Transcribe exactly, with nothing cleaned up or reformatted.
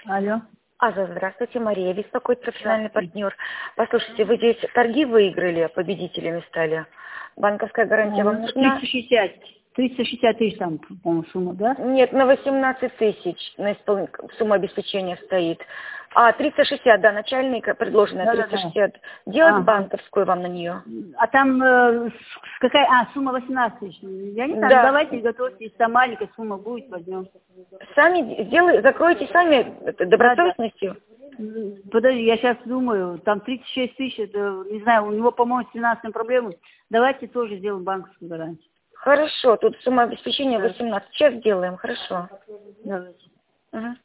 Алло. Аза, здравствуйте, Мария, беспокоит профессиональный партнер. Послушайте, вы здесь торги выиграли, победителями стали. Банковская гарантия вам нужна? триста шестьдесят. триста шестьдесят тысяч там, по-моему, сумма, да? Нет, на восемнадцать тысяч на испол... сумма обеспечения стоит. А, триста шестьдесят, да, начальная предложенная, Да, триста да, шестьдесят. Делать ага. банковскую вам на нее? А там э, с- какая? А, сумма восемнадцать тысяч. Я не знаю, Да. давайте готовьте, если там маленькая сумма будет, возьмем. Сами сделай, закройте сами это, Да, да. добросовестностью. М, Подожди, я сейчас думаю, там тридцать шесть тысяч, это, не знаю, у него, по-моему, с финансовыми проблемами. Давайте тоже сделаем банковскую гарантию. Хорошо, тут сумма обеспечения Да. восемнадцать. Сейчас сделаем, хорошо. Давайте. Угу.